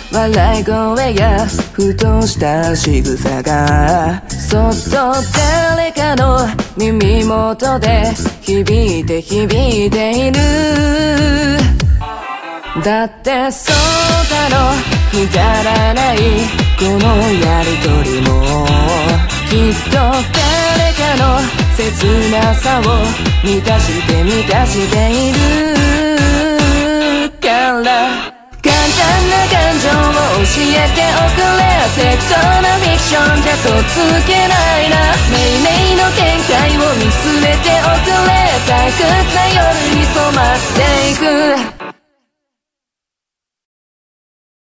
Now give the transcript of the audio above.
笑い声やふとした仕草がそっと誰かの耳元で響いている。だってそうだろ、くだらないこのやりとりもきっと誰かの切なさを満たしているから簡単な感情を教えておくれ。適当なフィクションじゃとつけないな。命名の見解を見据えておくれ。退屈な